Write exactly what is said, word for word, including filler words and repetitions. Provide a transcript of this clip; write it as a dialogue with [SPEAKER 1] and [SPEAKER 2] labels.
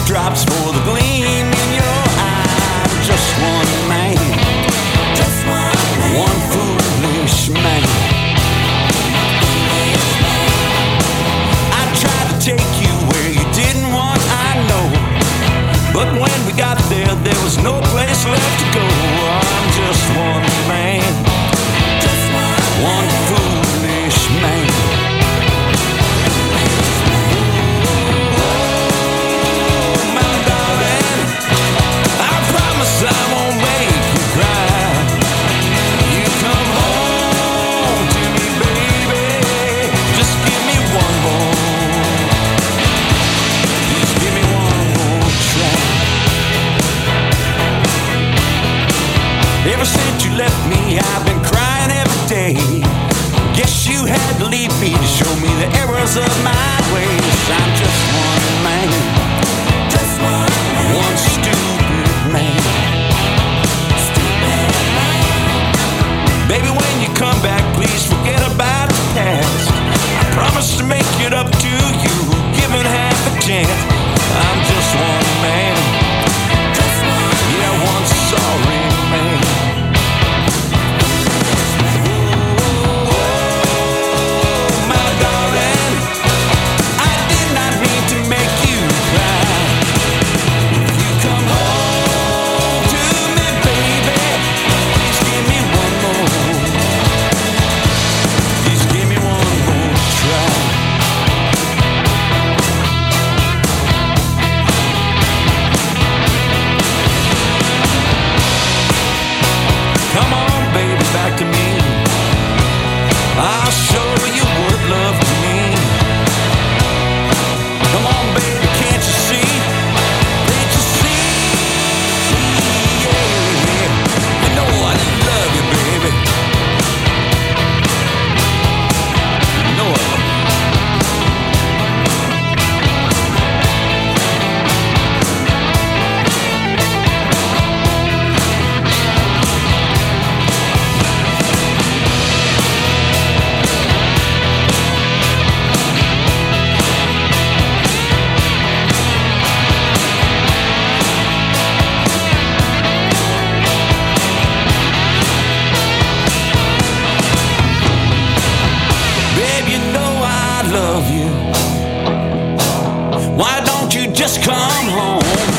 [SPEAKER 1] raindrops for the gleam in your eye. I'm just one man, just one man, one foolish man. I tried to take you where you didn't want, I know, but when we got there, there was no place left to go. I'm just one man, just one, one foolish man. I won't make you cry. You come home to me, baby. Just give me one more. Just give me one more try. Ever since you left me, I've been crying every day. Guess you had to leave me to show me the errors of my ways. I'm just one man, just one man, one stupid man. Baby, when you come back, please forget about the past. I promise to make it up to you, given half a chance. I'm just one man, just one, yeah, one sorry man. Oh, my darling, I did not mean to make you cry. You come home to me, baby. Please give me one more. Please give me one more try. Come on, baby, back to me. I'll show you what love to me. Come on, baby, can't you see? Can't you see? Yeah, you know I love you, baby. You know I love you. Babe, you know I love you. Why don't you just come home?